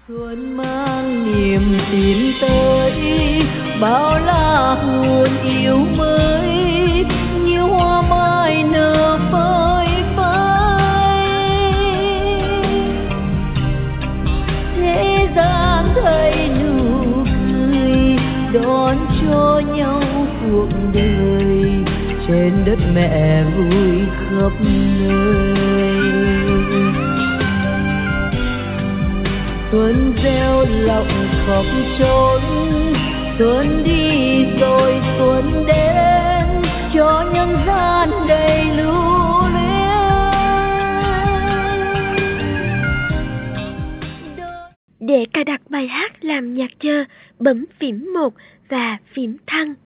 Xuân mang niềm tin tới, bao la hồn yêu mới, như hoa mai nở phơi phới. Thế gian thấy nụ cười, đón cho nhau cuộc đời, trên đất mẹ vui khắp nơi. Xuân gieo lòng khóc trốn, xuân đi rồi xuân đến, cho nhân gian đầy lưu luyến. Để cài đặt bài hát làm nhạc chờ, bấm phím 1 và phím thăng.